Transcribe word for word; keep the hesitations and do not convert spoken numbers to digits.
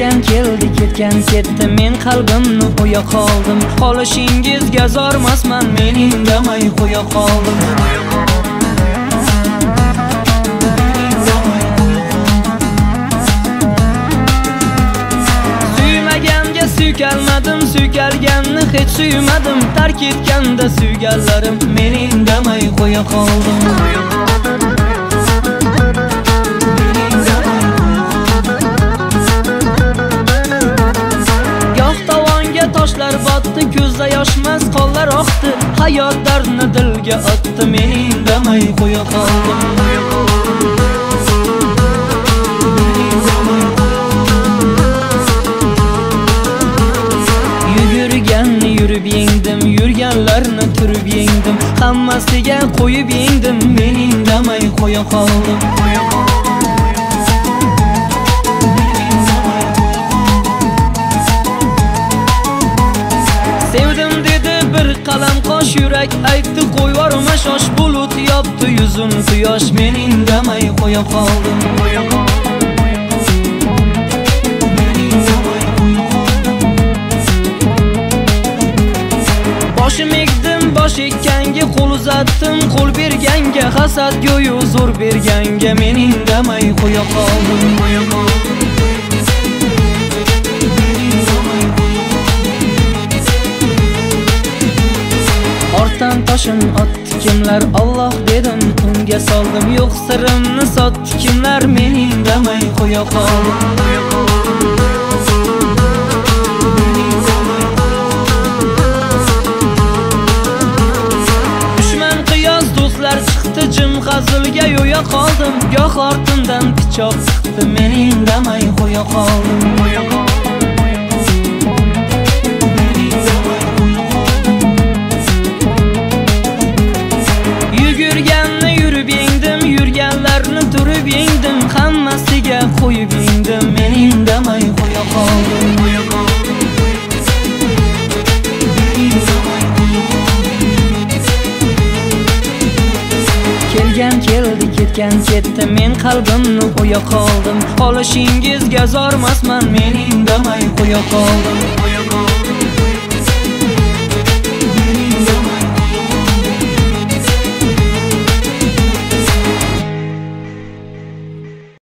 Kelgan keldi, ketgan ketdi, men qalbimni qo'ya qoldim. Qolishingizga zormasman, men indamay qo'ya qoldim. Suymaganga suykalmadim, suykalganni hech suymadim. Tark etganda suyganlarim, men indamay qo'ya qoldim. Toshlar botdi, ko'zda yoshmas qonlar oqdi. Hayot dardni dilga otdi, men indamay qo'ya qoldim. Yugurganni yurib yengdim, yurganlarni turib yengdim. Hammasiga qo'yib yengdim, men indamay qo'ya qoldim. Sevdim dedi bir qalam qosh, yurak aytdi qo'yvorma shosh. Bulut yopdi yuzun quyosh, men indamay qo'ya qoldim. Boshim egdim, bosh ekkanga, qo'l uzatdim, qo'l berganga, hasad go'yo zo'r berganga, men indamay qo'ya qoldim. Ortan toshim otdi kimlar, Alloh dedim unga soldim. Yo'q sirimni sotdi kimlar, men indamay qo'ya qoldim. Dushman qiyos do'stlar chiqdi, jim hazilga yo'ya qoldim. Goh ortimdan pichoq chiqdi, men indamay qo'ya qoldim. Yugurganni yurib yengdim, yurganlarni turib yengdim. Hammasiga qo'yib yengdim, men indamay qo'ya qoldim. Kelgan keldi, ketgan ketdi, men qalbimni qo'ya qoldim. Qolishingizga zormasman, men indamay qo'ya qoldim.